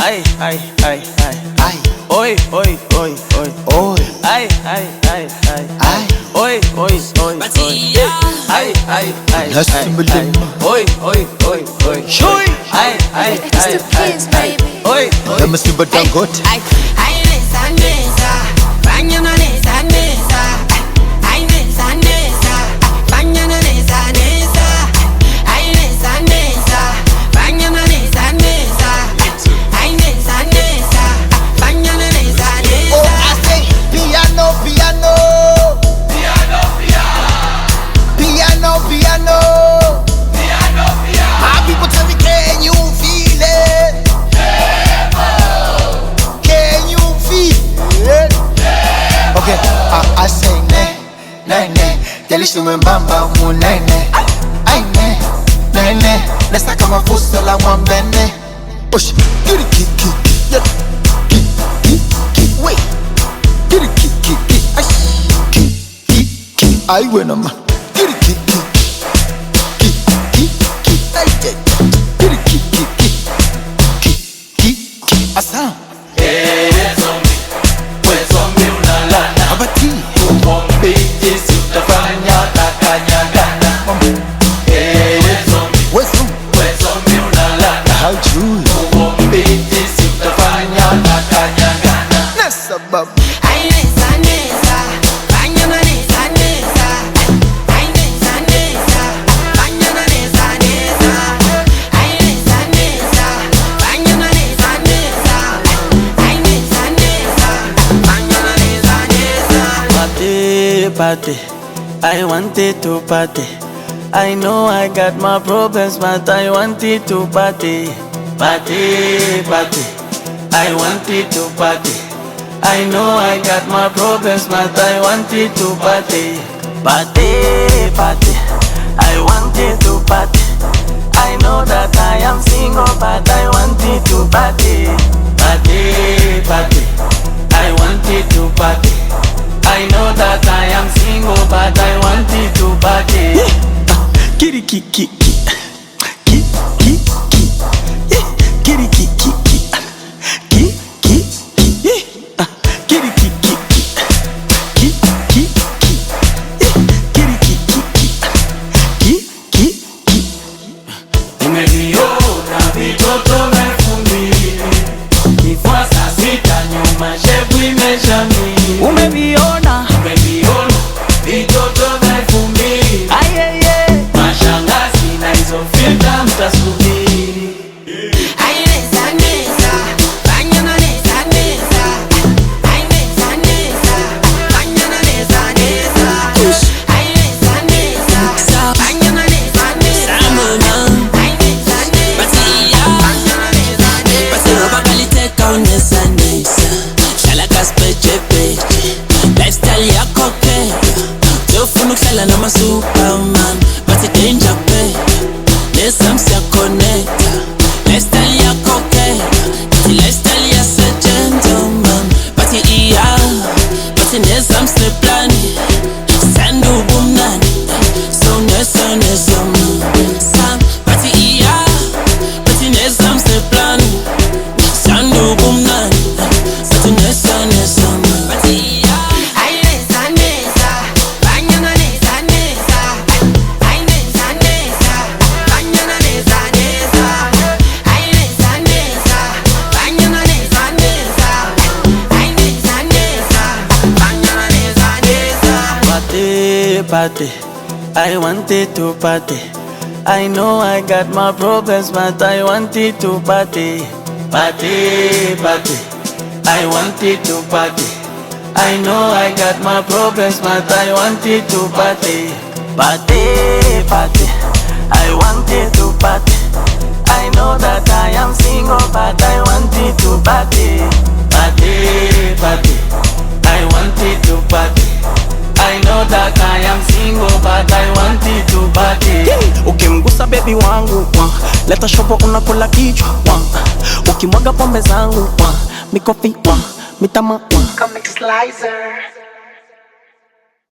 Ay, ay, ay, ay, ay. Oi, oi, oi, oi, oi. Ay, ay, ay, ay, ay. Oi, oi, oi, oi. Ay, ay, ay, ay. Oi, oi, oi, oi. Shui. Ay, ay, ay, ay, ay. Oi, oi. Let me see what I got. Ay, ay, nesa, nesa. Bañana nesa, nesa. Ay, nesa, nesa. Bañana nesa, nesa. Ay, nesa, nesa. Bañana nesa, nesa. Ay, nesa, nesa. Bañana nesa, nesa. Oh, I say piano, piano. Piano, piano. Piano, piano. Piano, piano. My people tell me, can you feel it? Can you feel it? Okay, I say ne, ne, ne. Delishu membamba mu ne, ne. Ay ne, ne, ne. Nesta kama fuso la mwambene. Push, get it, kick, kick, yeah. Kick, kick, kick, wait. Get it, kick, kick, kick. Ay, kick, kick, kick. Ay, bueno, ma. Get it, kick, kick. Kick, kick, kick. Ay, yeah. Get it, kick, kick, kick. Kick, kick, kick. Asa. Zombie, we zombie unalana. Abati. Kukompiti si utafanya takanyagana. Zombie, Wesu. we zombie unalana. How true. Kukompiti si utafanya takanyagana. Nessa babu. Ay, nesa, nesa. Bañana nesa, nesa. Ay, nesa, nesa. Bañana nesa, nesa. Ay, nesa, nesa. Bañana nesa, nesa. Ay, nesa, nesa. Bañana nesa, nesa. Party, party. I wanted to party. I know I got my problems, but I wanted to party. Party, party. I wanted to party. I know I got my problems, but I wanted to party. Party, party. I wanted to party. I know that I am single, but I wanted to party. Party, party. I wanted to party. I know that I am single, but I wanted to party. Kitty, kitty, kitty, kitty, kitty, kitty, kitty, kitty, kitty, kitty, kitty. Umeviona vitoto mefumbili, kifua saa sita nyuma shepu imeshamili. Umeviona Umeviona vitoto mefumbili, ayeye, mashangazi na hizo filta mtasubiri. Ay, nesa, nesa. Bañana nesa, nesa. Ay, nesa, nesa. Bañana nesa, nesa. Ay, nesa, nesa. Bañana nesa, nesa. Ay, nesa, nesa. Bañana nesa, nesa. Lifestyle yakho ke Zofuna ukuhlala nama superman Bathi danger pay Nesam siyaconnecta Lifestyle yakho ke Bathi lifestyle yase gentleman Bathi iya Bathi nesam sineplani Sanda ubumnani So nesam Sam Bathi iya Bathi nesam sineplani Sanda ubumnani Bathi nesam Bathi iya Ay, nesa, nesa. Bañana nesa, nesa. Ay, nesa, nesa. Bañana nesa, nesa. Ay, nesa, nesa. Bañana nesa, nesa. Ay, nesa, nesa. Bañana nesa, nesa. party, party. I wanted to party. I know I got my problems, but I wanted to party. Party, party. I wanted to party. I know I got my problems, but I wanted to party. Party, party. I wanted to party. I know that I am single, but I wanted to party. Party, party. I wanted to party. I know that I am single, but I wanted to party. Ukimgusa baby wangu leta shopo unakula kichwa ukimwaga pombe zangu mikofi mitama Comic Slicer.